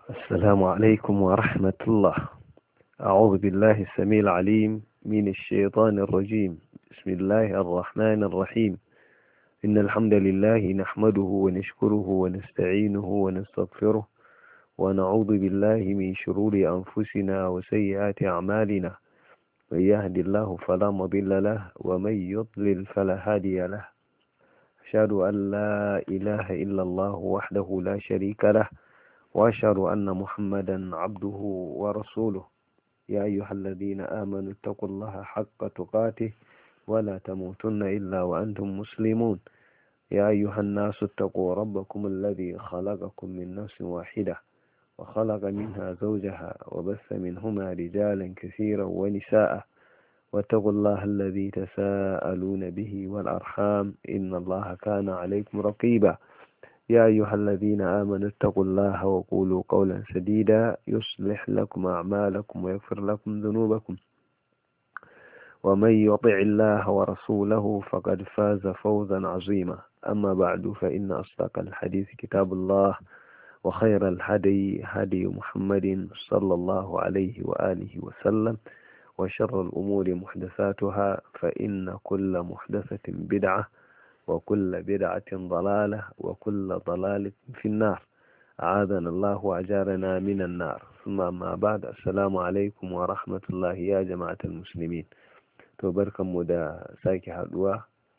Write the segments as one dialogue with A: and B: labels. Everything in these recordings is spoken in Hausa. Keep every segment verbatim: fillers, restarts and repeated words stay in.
A: السلام عليكم ورحمة الله. أعوذ بالله السميع العليم من الشيطان الرجيم. بسم الله الرحمن الرحيم. إن الحمد لله نحمده ونشكره ونستعينه ونستغفره ونعوذ بالله من شرور أنفسنا وسيئات أعمالنا. من يهد الله فلا مضل له ومن يضلل فلا هادي له. أشهد أن لا إله إلا الله وحده لا شريك له وأشهد أن محمدا عبده ورسوله. يا أيها الذين آمنوا اتقوا الله حق تقاته ولا تموتن إلا وأنتم مسلمون. يا أيها الناس اتقوا ربكم الذي خلقكم من نفس واحدة وخلق منها زوجها وبث منهما رجالا كثيرا ونساء. واتقوا الله الذي تساءلون به والأرحام إن الله كان عليكم رقيبا. يا أيها الذين آمنوا اتقوا الله وقولوا قولا سديدا يصلح لكم أعمالكم ويغفر لكم ذنوبكم. ومن يطع الله ورسوله فقد فاز فوزا عظيما. أما بعد فإن أصدق الحديث كتاب الله وخير الهدي هدي محمد صلى الله عليه وآله وسلم وشر الأمور محدثاتها فإن كل محدثة بدعة وكل بدعة ضلالة وكل ضلالة في النار. أعاذنا الله وأجارنا من النار. ثم ما بعد. السلام عليكم ورحمة الله يا جماعة المسلمين. تباركم دا ساكي حدوة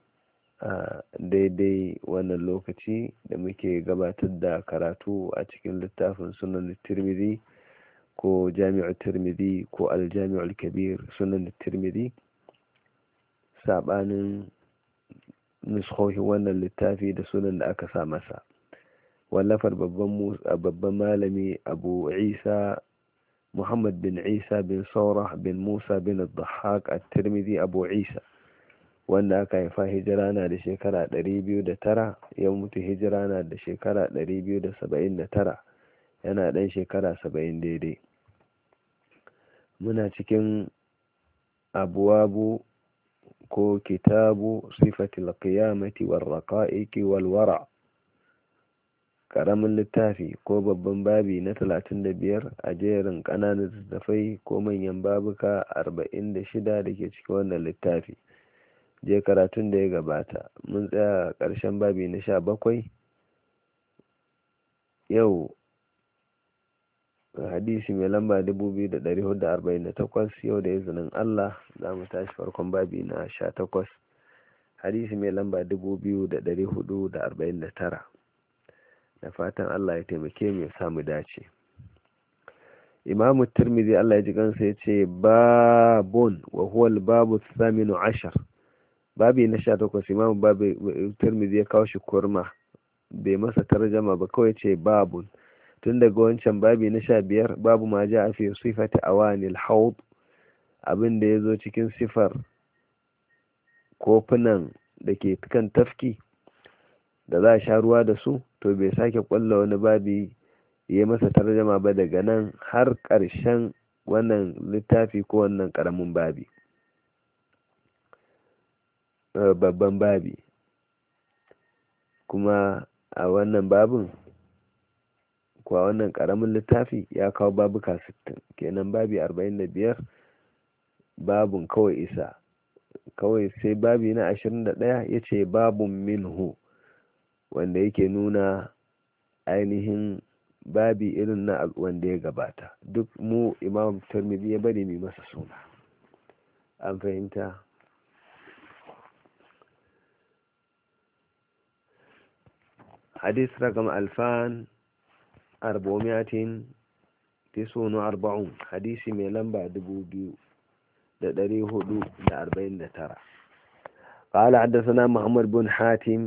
A: daidai wannan lokaci da muke gabatar da karatu a cikin littafin sunan tirmidhi ko jami'ul tirmidhi ko aljami'ul kabir sunan tirmidhi sabanin nuskohi wannan littafi da sunan da aka sa masa wallafar babban malami abu isa muhammad bin isa bin saurah bin musa bin al-dhahhak at-tirmidhi abu isa wanda aka haifa hijira na da shekara ɗari biyu da tara ya mutu hijira na da shekara ɗari biyu da saba'in da tara yana ɗan shekara saba'in daidai. Muna cikin abuwabu ko kitabu sifatil qiyamati war raqa'iqi wal wara, karamin littafi ko babban babi na talatin da biyar a jerin kananan littafai ko manyan babuka arba'in da shida da ke cikin wannan littafi. Je karatun da ya gabata mun tsaya ƙarshen babi na sha bakwai. Yau hadisi mai lamba dubu biyu da ɗari hudu da arba'in da takwas. Yau da izinin Allah za mu tashi farkon babi na sha takwas, hadisi mai lamba dubu biyu da ɗari hudu da arba'in da tara. Da fatan Allah ya taimake mu ya samu dace. Imamu Tirmidhi Allah ya ji kansa ya ce babun wa huwa al-babu thaminu ashar. Babi na sha takwas. Imamu babu Tirmidhi ya kawo shi kurma, bai masa tarjama ba, kawai ce babun. Tun daga wancan babi na sha biyar, babu ma ja a fi sifati awanil haud, abin da ya zo cikin sifar kofunan da ke kan tafki da za a sha ruwa da su, to bai sake kwallo wani babi ya masa tarjama ba daga nan har ƙarshen wannan littafi ko wannan ƙaramin babi, babban babi. Kuma a wannan babin kuwa wannan karamin littafi ya kawo babuka sittin, kenan babi arba'in da biyar babun kawai isa. Kawai sai babi na ashirin da ɗaya ya ce babun minhu, wanda yake nuna ainihin babi irin na wanda ya gabata. Duk mu Imam Tirmidhi ya bari mai masa suna, an fahimta. hadis rakam alfan arba'umiyatin tisunu arba'un, hadisi mai lamba dubu biyu da ɗari hudu da arba'in da tara. قال حدثنا محمد بن حاتم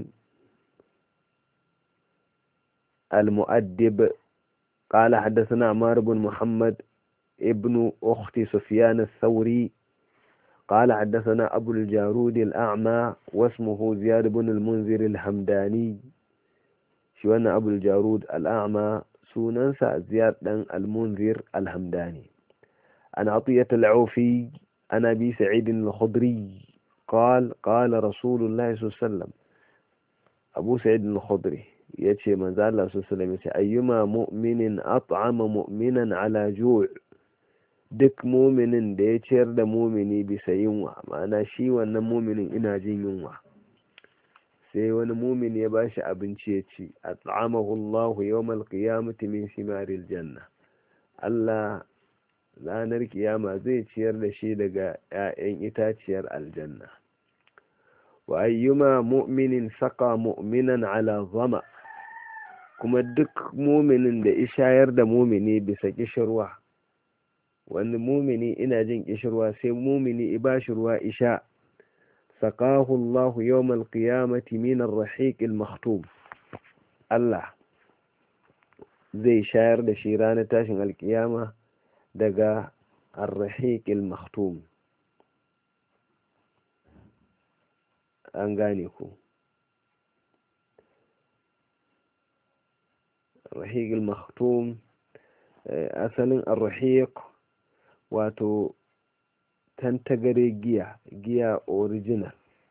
A: المؤدب قال حدثنا عمار بن محمد ابن أخت سفيان الثوري قال حدثنا أبو الجارود الأعمى واسمه زياد بن المنذر الحمداني. شوانا أبو الجارود الأعمى سننسى زياد بن المنذر الحمداني. عن عطية العوفي عن أبي سعيد الخضري قال قال رسول الله صلى الله عليه وسلم. أبو سعيد الخضري yace manzo Allah sallallahu alaihi wasallam yace ayyuma mu'minin at'ama mu'minan ala ju' duk muminin da ya ciyar da mumini bisa yunwa, ma'ana shi wannan muminin ina jin yunwa sai wani mumini ya bashi abinci ya ci, at'amahu Allahu yawmal qiyamati min simaril janna, Allah ranar kiyama zai ciyar da shi daga 'ya'yan itaciyar aljanna. Wa ayyuma mu'minin saqa mu'minan ala zama, kuma duk muminin da ishayar da mumini bisa kishirwa, wani mumini ina jin kishirwa sai mumini ibashi ruwa isha, saqahu Allahu yawmal qiyamati min ar-rahiq al-makhtum, Allah zai shayar da shi ranar tashin alkiyama daga ar-rahiq al-makhtum. an gane ku. ar-rahiq al-makhtum asalin ar-rahiq wato tantagare giya giya original,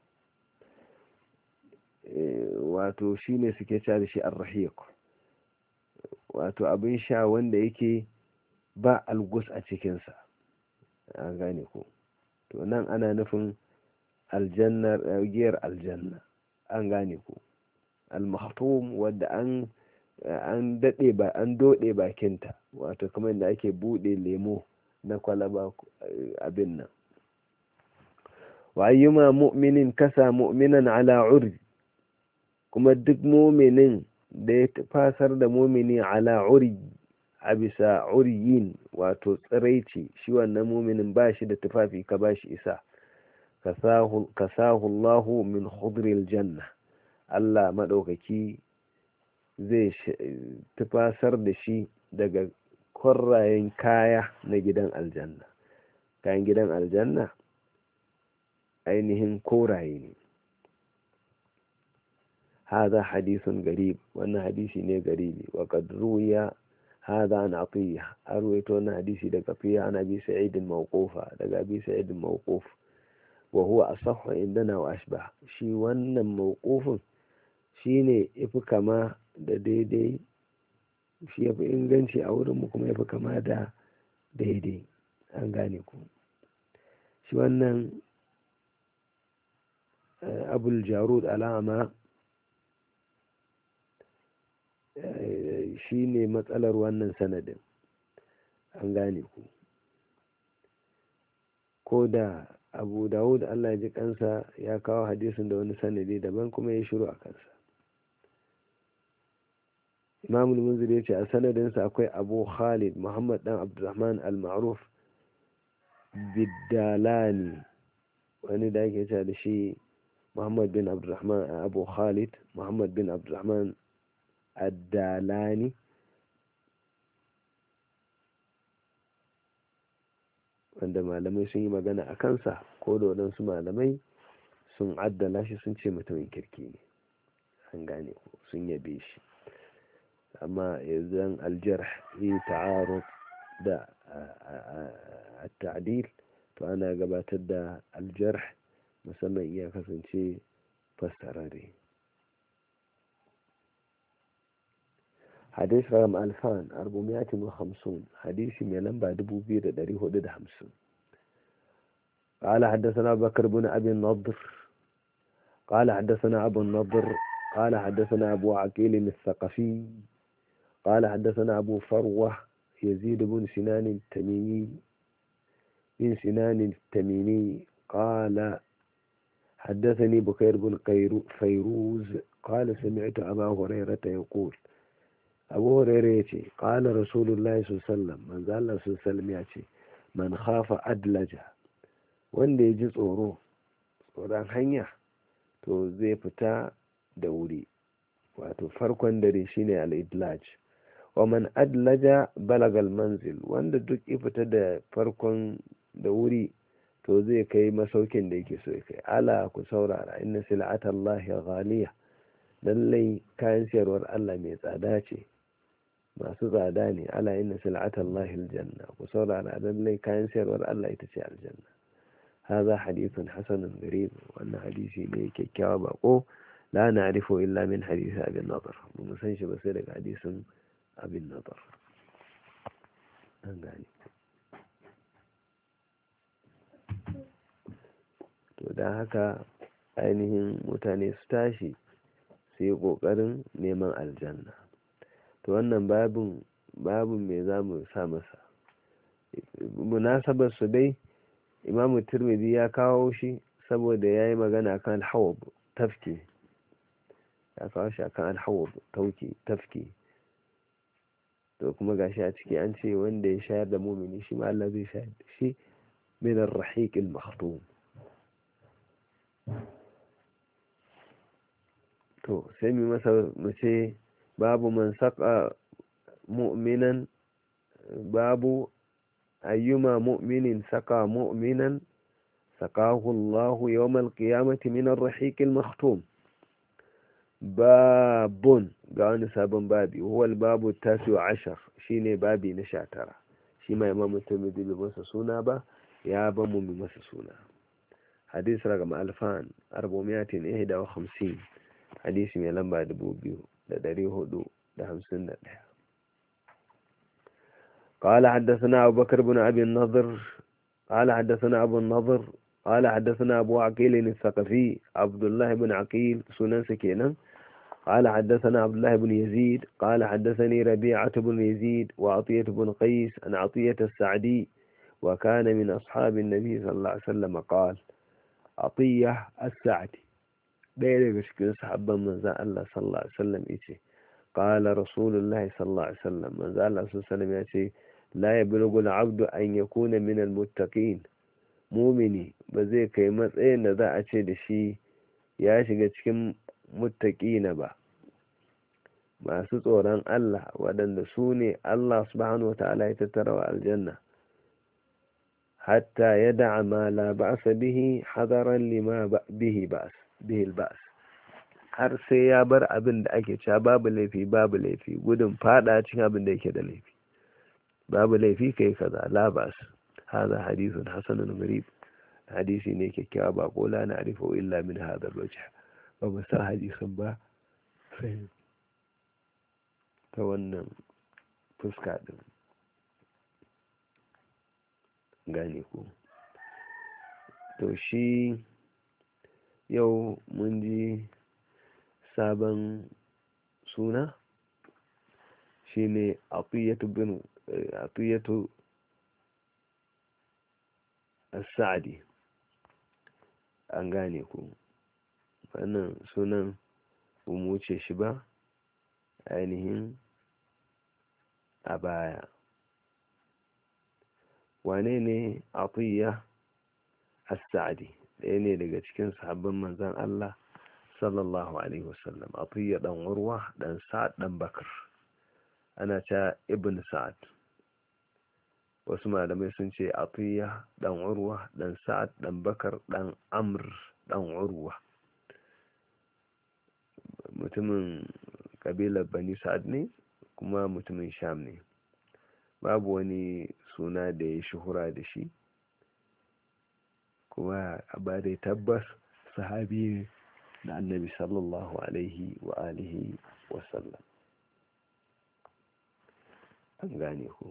A: wato shine suke cewa da shi ar-rahiq, wato abin sha wanda yake ba algus a cikinsa, an gane ku. to nan ana nufin aljanna, giyar aljanna, an gane ku. al-makhtum wadda an an dade ba an dode bakinta, wato kamar da ake bude lemo na kwalaba abin nan. wa ayyuma mu'minin kasa mu'minan ala urd, kuma duk mu'minin da ya fasar da mu'mini ala urd a bisa uryin, wato tsiraici, shi wannan mu'minin ba shi da tufafi ka ba shi isa, kasahu kasahu Allahu min khudril janna, Allah madaukaki zai tufasar da shi daga kwarrayen kaya na gidan aljanna. Kayan gidan aljanna ainihin koraye ne. هذا حديث غريب، وأن حديثي نه غريب. وقد روي هذا عن عطية، أرويت أن حديثي دقفية عن أبي سعيد موقوفة، دق أبي سعيد موقوف، وهو أصح عندنا وأشبه. شي وأن موقوف shine yafi kama da daidai, shi yafi inganci a wurin mu kuma yafi kama da daidai, an gane ku. shi wannan abul jarud alama shi ne matsalar wannan sanadin, an gane ku. ko da abu dawud Allah ya ji kansa ya kawo hadisin da wani sanadi daban kuma ya shiru a kansa. imam al-munzir ya ce a sanadinsa akwai abu khalid muhammad dan abdurrahman al-ma'ruf biddalani, wani da ake cewa da shi muhammad bin abdurrahman abu khalid muhammad bin abdurrahman addalani, wanda malamai sun yi magana a kansa, ko da waɗansu malamai sun addala shi sun ce mutumin kirki ne, an gane ku, sun yabe shi. amma yanzu aljarh yi ta'arud da at-ta'dil, to ana gabatar da aljarh musamman iya kasance fassarare. حديث رقم ألفان أربعمائة وخمسون، حديث من لمبا دبو بير دريه دد خمسون. قال حدثنا بكر بن أبي النضر قال حدثنا أبو النضر قال حدثنا أبو عقيل الثقفي قال حدثنا أبو فروة يزيد بن سنان التميمي من سنان التميمي قال حدثني بكير بن فيروز قال سمعت أبا هريرة يقول، abu hurairu ya ce ƙala rasulullahi sallam, manzo Allah sallam ya ce, man khafa adlaja, wanda ya ji tsoro tsoron hanya to zai fita da wuri, wato farkon dare shine al-idlaj. wa man adlaja balagal manzil, wanda duk ya fita da farkon da wuri to zai kai masaukin da yake so ya kai. ala ku saurara, inna sil'atallahi ghaliya, lallai kayan siyarwar Allah mai tsada ce, masu tsada ne. ala inna sil'atallahi aljanna, ku saurara, lallai kayan sayarwar Allah ita ce aljanna. hadha hadithun hasanun gharib, wannan hadisi ne kyakkyawa bako la na'rifu illa min hadisi abin nadar mun san shi ba sai daga hadisin abin nadar an gane to dan haka ainihin mutane su tashi su yi kokarin neman aljanna to wannan babin babin me zamu sa masa munasabar su dai Imam Tirmidhi ya kawo shi saboda yayi magana kan al-hawd tafki ya kawo shi akan al-hawd tauki tafki to kuma gashi a ciki an ce wanda ya shayar da mumini shi ma Allah zai shayar da shi min ar-rahiq al-makhtum to sai mu masa mu ce babu man saqa mu'minan babu ayyuma mu'minin saqa mu'minan saqahu Allah yawm al-qiyamati min ar-rahiq al-makhtum babun ga wani sabon babi huwal babu tasiu ashar shine babi na sha tara shi ma Imam Tirmidhi bai masa suna ba ya ba mu masa suna hadis ragam alfan arba'iyatin ihda wa khamsin hadisi mai lamba dubu biyu da dari hudu da hamsin da ɗaya قال حدثنا أبو بكر بن أبي النضر قال حدثنا أبو النضر قال حدثنا أبو عقيل الثقفي عبد الله بن عقيل سنن سكينا قال حدثنا عبد الله بن يزيد قال حدثني ربيعة بن يزيد وعطية بن قيس عن عطية السعدي وكان من أصحاب النبي صلى الله عليه وسلم قال عطية السعدي بيرك شكل صحابا من ذا الله صلى الله عليه وسلم إيشي قال رسول الله صلى الله عليه وسلم من ذا الله صلى الله عليه وسلم إيشي لا يبلغ العبد أن يكون من المتقين mumini ba zai kai matsayin da za a ce da shi ya shiga cikin muttaqina ba masu tsoron Allah waɗanda su ne Allah subhanahu wata'ala ya tattara wa aljanna hatta ya da'a ma la ba'sa bihi hadaran lima bihi ba'as bihi al-ba's har sai ya bar abin da ake cewa babu laifi babu laifi gudun fada cikin abin da yake da laifi babu laifi kai kaza la ba'as هذا حديث حسن غريب حديثي ne kyakkyawa ba ko la na'rifu illa min hadha al-wajh ba ba sa hadisin ba sai ta wannan fuska din gane ku to shi yau mun ji sabon suna shine atiyatu bin atiyatu as-sa'di an gane ku wannan sunan mu ce shi ba ainihin a baya wane ne atiyya as-sa'di ɗaya ne daga cikin sahabban manzon Allah sallallahu alaihi wasallam atiyya dan urwa dan sa'ad dan bakr ana ta ibn sa'ad wasu malamai sun ce atiyya dan urwa dan sa'ad dan bakar dan amr dan urwa mutumin kabilar bani sa'ad ne kuma mutumin sham ne babu wani suna da ya shuhura da shi kuma ba da tabbas sahabi ne da annabi sallallahu alaihi wa alihi wasallam an gane ku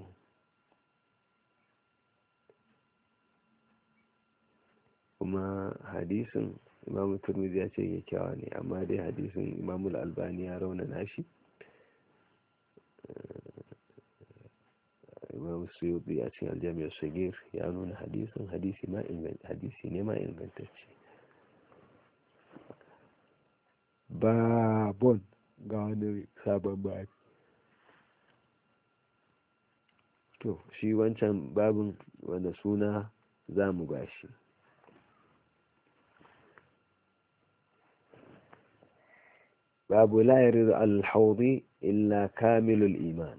A: kuma hadisin imam Tirmidhi ya ce kyakkyawa ne amma dai hadisin imam al-Albani ya raunana shi imam Suyuti a cikin al-Jami' as-Saghir ya nuna hadisin hadisi ma hadisi ne ma ingantacce babon ga wani sabon babi to shi wancan babin wanda suna za mu bashi باب لا يرد على الحوض إلا كامل الإيمان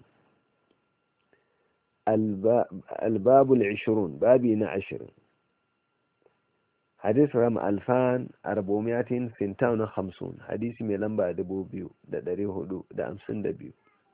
A: الباب, الباب العشرون بابنا عشر حديث رقم ألفان أربعمائة ثنتين وخمسون حديث ميلان دبو بيو دا دريه دو دا أمسن دبيو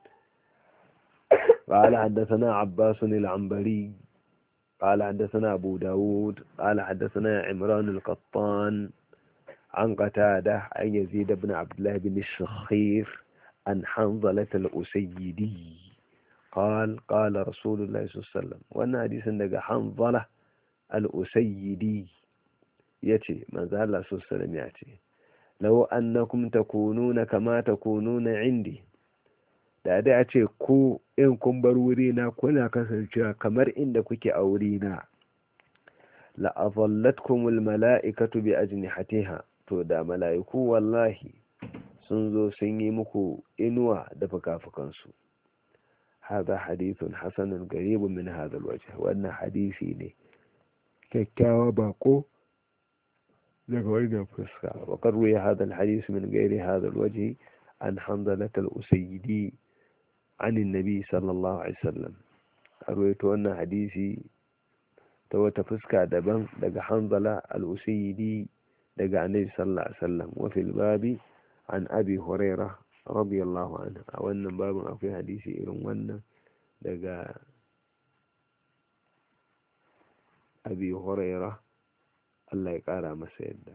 A: قال حدثنا عباس العنبري قال حدثنا أبو داود قال حدثنا عمران القطان عن قتادة عن يزيد بن عبد الله بن الشخير عن حنظلة الأسيدي قال قال رسول الله صلى الله عليه وسلم. وأن حديث عندك حنظلة الأسيدي يتي ما زال الله صلى الله عليه وسلم يأتي لو أنكم تكونون كما تكونون عندي da dai a ce ku in kun bar wurina kuna kasancewa kamar inda kuke a wurina la azallatkumul mala'ikatu bi ajnihatiha, to da mala'iku wallahi sun zo sun yi muku inuwa da fukafukansu. hada hadithun hasanun garibun min hadha alwajh, wannan hadisi ne kyakkyawa bako daga wannan fuska. wa qad ruya hadha alhadith min ghairi hadha alwajh an hanzalah al-usaydi عن النبي صلى الله عليه وسلم. أرويت أن حديثي تو تفسك دبن دق حنظلة الأسيدي دق عن النبي صلى الله عليه وسلم. وفي الباب عن أبي هريرة رضي الله عنه، أو أن باب أو في حديثي إرون دق أبي هريرة الله يقارى مسيدة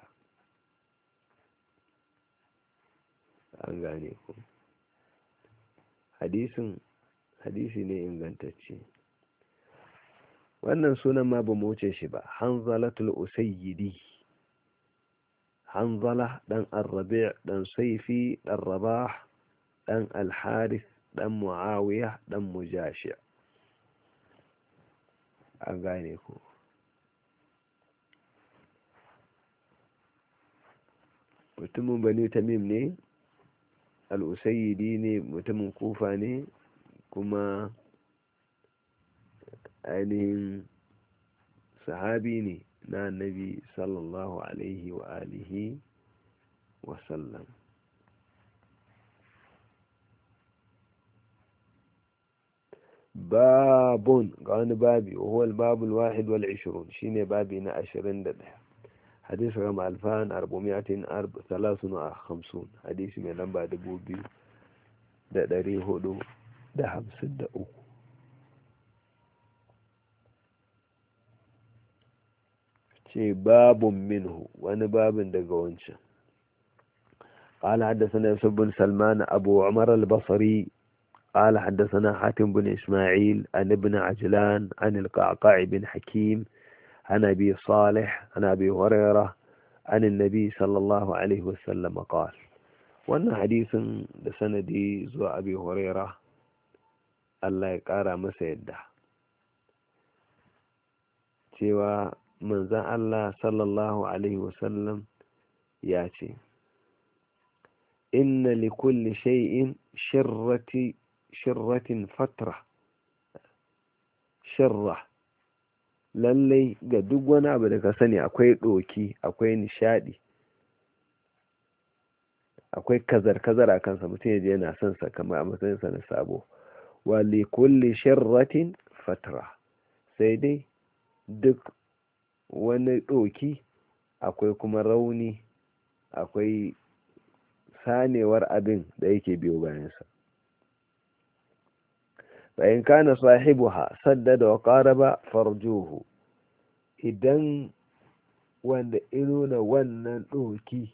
A: أنغانيكم. hadisin hadisi ne ingantacce. wannan sunan ma ba mu wuce shi ba, hanzalatul usayyidi. hanzala dan ar-rabi' dan sayfi dan rabah dan al-harith dan muawiya dan mujashi. an gane ku. mutumin bani tamim ne, al-usayyidi ne, mutumin kufa ne, kuma ainihin sahabi ne na annabi sallallahu alaihi wa alihi wa sallam. babun ga wani babi, huwa al-babu al-wahid wal ishrun, shine babi na ashirin da ɗaya. حديث رقم ألفان أربعمائة ثلاثة وخمسون، حديث من لمبا دبو بيو دا داري هدو دا حمسد دا أو. شي باب منه وانا باب دا قوانشا. قال حدثنا يوسف بن سلمان أبو عمر البصري قال حدثنا حاتم بن إسماعيل عن ابن عجلان عن القعقاع بن حكيم عن أبي صالح عن أبي هريرة عن النبي صلى الله عليه وسلم قال. وأن حديث لسندي زو أبي هريرة الله يقارى مسيدة cewa manzan Allah sallallahu alaihi wasallam ya ce, inna li kulli shay'in shirrati shirratin fatra shirra, lallai ga duk wani abu da ka sani akwai ɗoki, akwai nishadi, akwai kazar-kazar a kansa, mutum ya je yana son sa kamar a matsayinsa na sabo. wa li kulli shirratin fatra, sai dai duk wani ɗoki akwai kuma rauni, akwai sanewar abin da yake biyo bayansa. فإن كان صاحبها سدد وقارب فرجوه، idan wanda inuna wannan ɗoki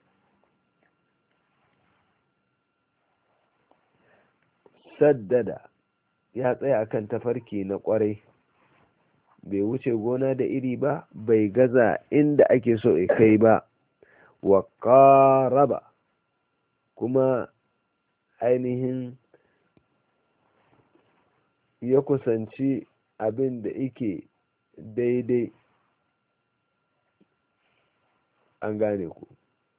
A: saddada ya tsaya akan tafarki na ƙwarai, bai wuce gona da iri ba, bai gaza inda ake so ya kai ba, wa ƙaraba kuma ainihin ya kusanci abin da yake daidai. an gane ku.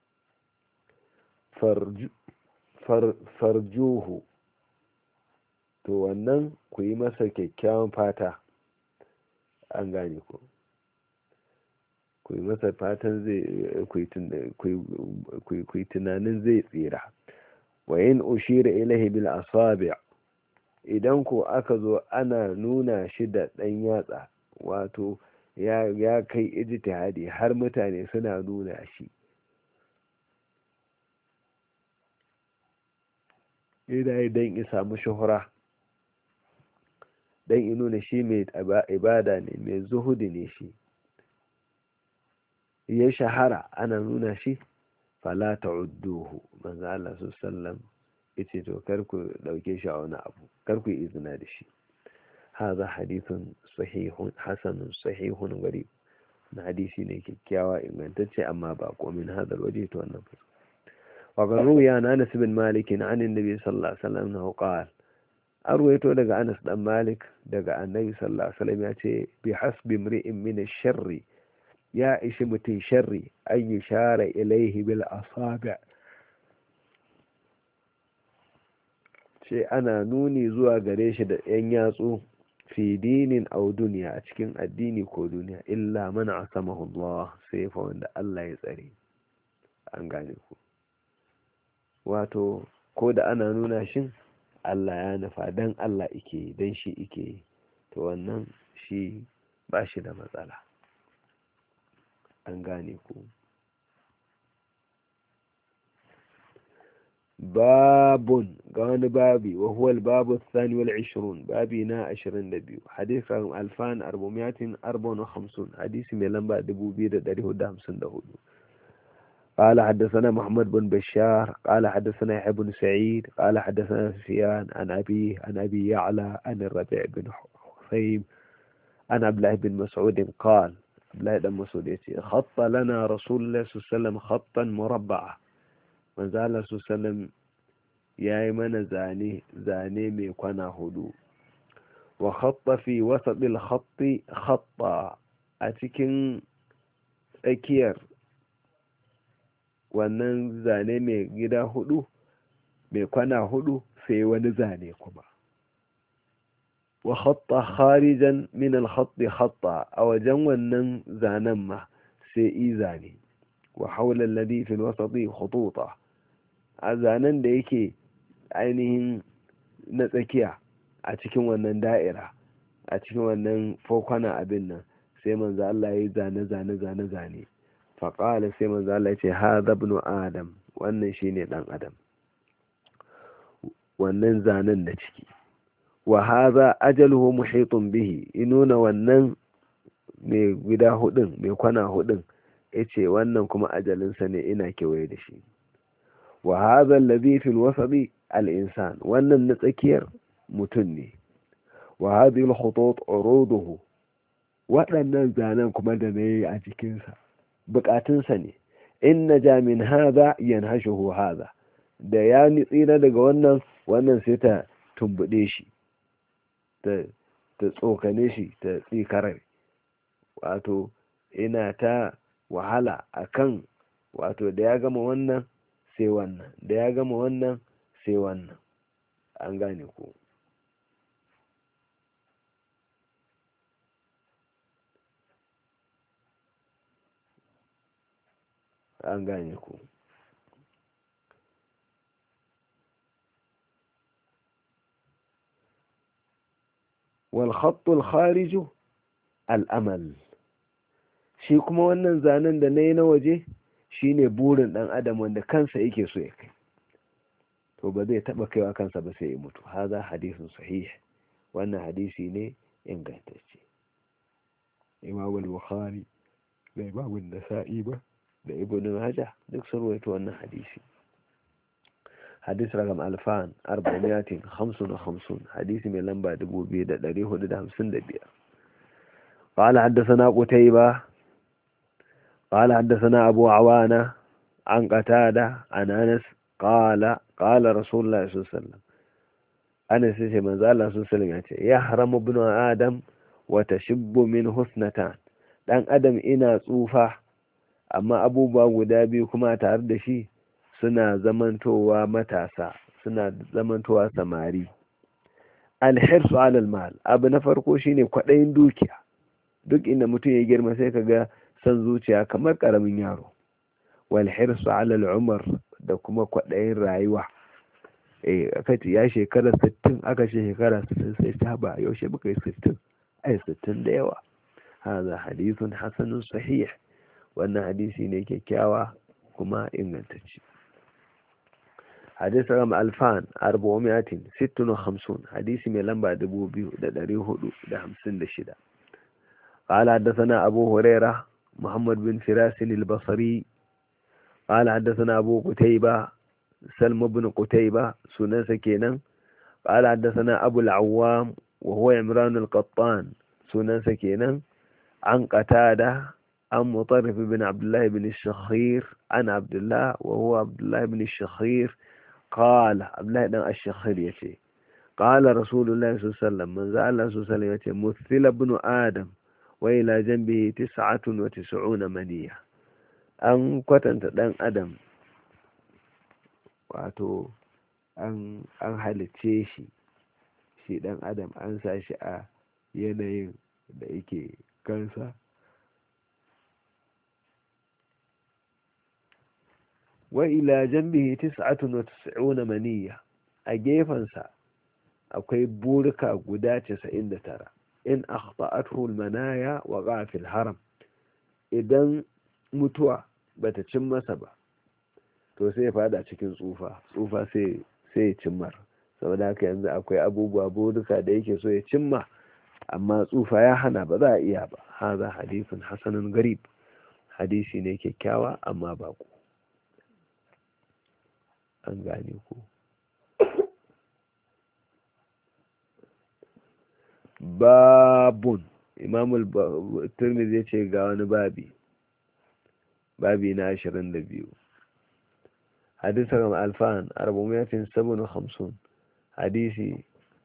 A: farjuhu, to wannan ku yi masa kyakkyawan fata. an gane ku. ku yi masa fatan zai ku yi tunanin zai tsira. wa in ushira ilahi bil asabi', idan ko aka zo ana nuna shi da ɗan yatsa, wato ya kai ijtihadi har mutane suna nuna shi, ina idan ya samu shuhura, dan in nuna shi mai ibada ne, mai zuhudi ne, shi ya shahara ana nuna shi, fala ta'udduhu manzo Allah sallallahu yace to kar ku dauke shi a wani abu kar ku yi izina da shi hadha hadithun sahihun hasanun sahihun gharib na hadisi ne kikkiawa ingantacce amma ba ko min hadal waje to wannan fa wa garu ya Anas bin Malik an annabi sallallahu alaihi wasallam na qala arwaito daga Anas dan Malik daga annabi sallallahu alaihi wasallam yace bi hasbi imri'in min ash-sharri ya ishi mutun sharri an yushara ilayhi bil asabi' ce ana nuni zuwa gare shi da ‘yan yatsu fi dinin au duniya a cikin addini ko duniya illa mana a sama Allah sai fa wanda Allah ya tsare an gane ku wato ko da ana nuna shin Allah ya nufa dan Allah ike dan shi ike to wannan shi ba shi da matsala an gane ku باب قال بابي وهو الباب الثاني والعشرون بابنا عشرين دبيو حديث رقم ألفان أربعمائة أربعة وخمسين حديث ميلان بعد بوبيد دريه دام سندهود قال حدثنا محمد بن بشار قال حدثنا يحيى بن سعيد قال حدثنا سفيان عن أبيه عن أبي يعلى عن الربيع بن حصيب عن عبد الله بن مسعود قال عبد الله بن مسعود خط لنا رسول الله صلى الله عليه وسلم خطا مربعا manzo Allah sallam yayi mana zane zane mai kwana hudu wa khatta fi wasat al-khatt khatta a cikin tsakiyar wannan zane mai gida hudu mai kwana hudu sai wani zane kuma wa khatta kharijan min al-khatt khatta a wajen wannan zanen ma sai i zane wa hawla alladhi fi al-wasat khututa a zanen da yake ainihin na tsakiya a cikin wannan da'ira a cikin wannan fokwana abin nan sai manzo Allah ya yi zane zane zane zane faƙala sai manzo Allah ya ce hadha ibn adam wannan shine dan adam wannan zanen da ciki wa hadha ajaluhu muhitun bihi inuna wannan mai gida hudun mai kwana hudun yace wannan kuma ajalinsa ne ina kewaye da shi wa hadha alladhi fi alwasati al-insan wannan na tsakiyar mutun ne wa hadhihi al-khutut uruduhu waɗannan zanen kuma da nayi a jikin sa bukatun sa ne in naja min hadha yanhashuhu hadha da ya nitsira daga wannan wannan sai ta tumbude shi ta ta tsokane shi ta tsikarar wato ina ta wahala akan wato da ya gama wannan sai wannan da ya gama wannan sai wannan an gane ku an gane ku والخط الخارج الأمل shi kuma wannan zanen da na yi na waje shine burin ɗan adam wanda kansa yake so ya kai to ba zai taɓa kaiwa kansa ba sai ya mutu haza hadisun sahih wannan hadisi ne ingantacce imam al-bukhari da imam an-nasa'i ba da ibn majah duk sun rawaito wannan hadisi hadis ragam alfan arba'amiyatin hamsin wa hamsin hadisi mai lamba dubu biyu da ɗari hudu da hamsin da biyar قال حدثنا قتيبة قال حدثنا أبو عوانة عن قتادة عن أنس قال قال رسول الله صلى الله عليه وسلم أنس من ذا الله صلى الله عليه وسلم يحرم ابن آدم وتشب منه اثنتان dan adam ina tsufa amma abubuwa guda biyu kuma tare da shi suna zamantowa matasa suna zamantowa samari alhirsu alal mal abu na farko shine kwadayin dukiya duk inda mutum ya girma sai kaga san zuciya kamar karamin yaro wal hirsu alal umar da kuma kwadayin rayuwa eh akati ya shekara sittin aka ce shekara sittin sai ta ba yaushe muka yi sittin ai sittin da yawa hada hadithun hasanun sahih wannan hadisi ne kyakkyawa kuma ingantacce hadisi ram alfan arba'umiyatin sittun wa hamsin hadisi mai lamba dubu biyu da ɗari hudu da hamsin da shida قال حدثنا أبو هريرة محمد بن فراس البصري قال حدثنا أبو قتيبة سلم بن قتيبة سنن سكينا قال حدثنا أبو العوام وهو عمران القطان سنن سكينا عن قتادة عن مطرف بن عبد الله بن الشخير عن عبد الله وهو عبد الله بن الشخير قال عبد الله بن الشخير يتي قال رسول الله صلى الله عليه وسلم من زال الله صلى الله عليه وسلم مثل ابن آدم وإلى جنبه تسعة وتسعون منية أن كتنت دان أدم wato an an halicce shi shi dan adam an sa shi a yanayin da yake kansa wa ila janbihi tis'atun wa tis'una maniya a gefansa akwai burka guda casa'in da tara in akhta'athu almanaya wa ghafil haram idan mutuwa bata cin masa ba to sai ya fada cikin tsufa tsufa sai sai ya cimmar saboda haka yanzu akwai abubuwa burka da yake so ya cimma amma tsufa ya hana ba za a iya ba haza hadithun hasanun garib hadisi ne kyakkyawa amma bako an gane ku babun imamul tirmidhi ya ce ga wani babi babi na ashirin da biyu حديث رقم ألفان أربعمائة سبعة وخمسون حديثي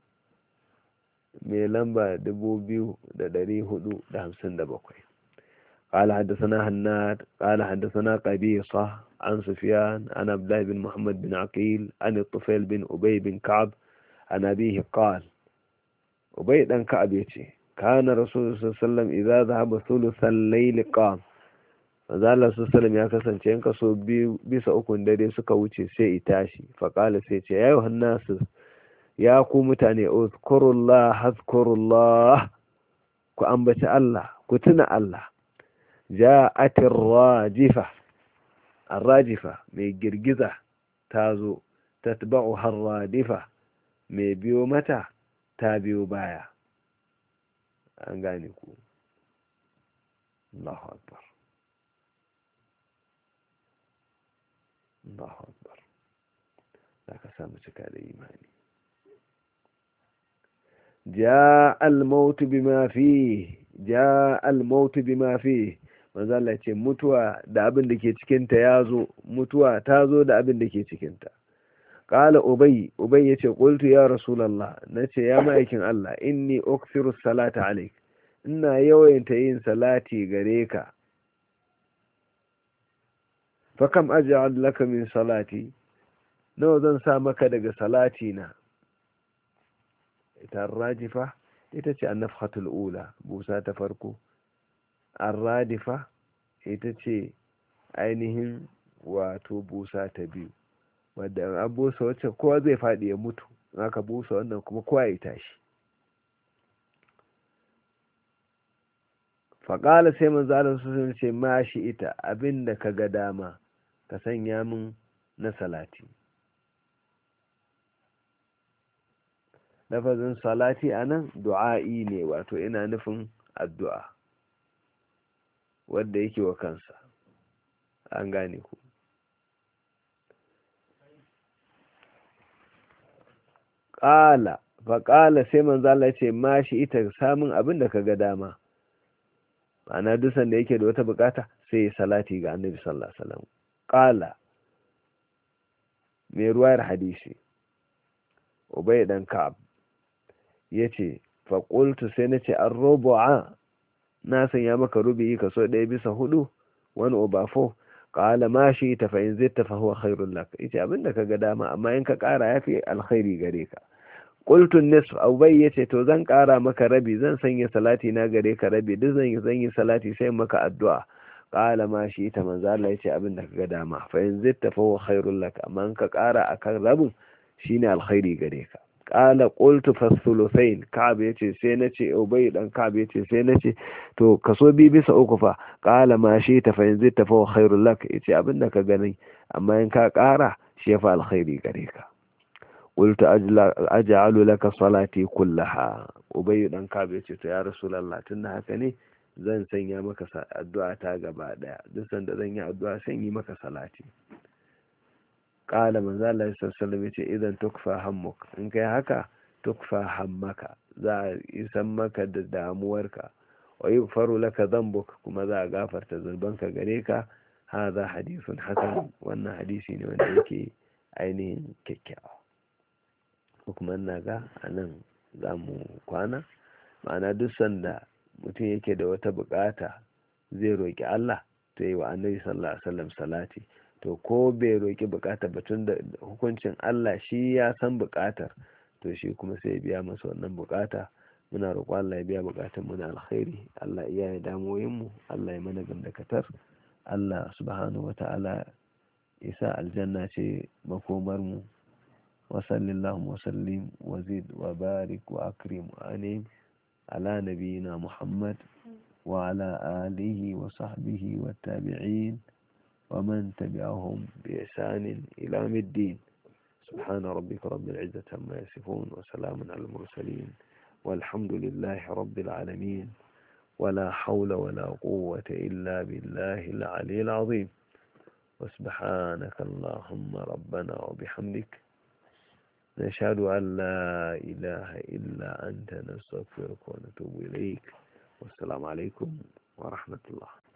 A: ميلمبا دبو بيو ددري هدو دهمسن دبقوي قال حدثنا هناد قال حدثنا قبيصة عن سفيان عن عبد الله بن محمد بن عقيل عن الطفيل بن أبي بن كعب عن أبيه قال أبي بن كعب يتي كان رسول الله صلى الله عليه وسلم إذا ذهب ثلث الليل قام manzo Allah sallallahu ya kasance in kaso biyu bisa ukun dare suka wuce sai itashi faqala sai ce ya yuhan nasu ya ku mutane uzkurullah hazkurullah ku ambaci Allah ku tuna Allah ja'atir rajifa ar-rajifa mai girgiza tazo tatba'u har-radifa mai biyo mata ta biyo baya an gane ku Allahu akbar Allahu akbar za ka samu cika da imani ja al-maut bima fi ja al-maut bima fi manzo Allah ce mutuwa da abin da ke cikin ta yazo mutuwa ta zo da abin da ke cikin ta qala ubay ubay yace qultu ya rasulullah nace ya ma'aikin Allah inni ukthiru salata alayk ina yawaita yin salati gare ka fakam aj'al laka min salati nawa zan sa maka daga salati na ita rajifa ita ce annafhatul ula busa ta farko arradifa ita ce ainihin wato busa ta biyu wadda an busa wacce kowa zai faɗi ya mutu aka busa wannan kuma kowa ya tashi faƙala sai manzalar sun ce ma shi ita abinda ka ga dama ka sanya min na salati lafazin salati a nan du'a'i ne wato ina nufin addu'a wadda yake wa kansa an gane ku ƙala faƙala sai manzala ce ma shi ita samun abin da ka ga dama ana dusan da yake da wata bukata sai salati ga annabi sallallahu alaihi wasallam qala mai ruwayar hadisi ubay dan ka'ab yace fa qultu sai nace ar-rubu'a na sanya maka rubi'i kaso ɗaya bisa hudu wani obafo qala ma shi ta fa in zitta fa huwa khairul lak yace abinda kaga dama amma in ka kara yafi alkhairi gare ka qultu nisf ubay yace to zan kara maka rabi zan sanya salati na gare ka rabi duk zan zan yi salati sai maka addu'a qala ma shi ta manzo Allah yace abin da kaga dama fa in zitta fa huwa khairul lak amma in ka kara akan rabin shine alkhairi gare ka qala qultu fa thuluthain ka'ab yace sai nace ubay dan ka'ab yace sai nace to kaso bi bisa uku fa qala ma shi ta fa in zitta fa huwa khairul lak yace abin da ka gani amma in ka kara shi fa alkhairi gare ka قلت أجعل لك صلاتي كلها أبي دان كعب yace to ya rasulullah tunda haka ne zan sanya maka addu'a ta gaba daya duk sanda zan yi addu'a sai yi maka salati. Qala manzo Allah sallallahu alaihi wasallam yace idan tukfa hammuk, in kai haka tukfa hammaka, za a isan maka da damuwarka, wa yughfaru laka dhanbuk, kuma za a gafarta zunubanka gare ka. Hadha hadithun hasan, wannan hadisi ne wanda yake ainihin kyakkyawa. Kuma ina ga anan zamu kwana, ma'ana duk sanda mutum yake da wata bukata zai roki Allah to yi wa annabi sallallahu alaihi wasallam salati, to ko bai roki bukata batun da hukuncin Allah shi ya san bukatar, to shi kuma sai biya masa wannan bukata. Muna roƙo Allah ya biya bukatun mu na alkhairi, Allah ya yi damoyin mu, Allah ya mana gandakatar, Allah subhanahu wata'ala isa aljanna ce makomar mu. Wa sallallahu wa sallim wa zid wa barik wa akrim wa anim ala nabiyina Muhammad wa ala alihi wa sahbihi wa tabi'in wa man tabi'ahum bi ihsan ila yawmiddin. سبحان ربك رب العزة عما يصفون وسلام على المرسلين والحمد لله رب العالمين ولا حول ولا قوة إلا بالله العلي العظيم. وسبحانك اللهم ربنا وبحمدك نشهد أن لا إله إلا أنت نستغفرك ونتوب إليك. والسلام عليكم ورحمة الله.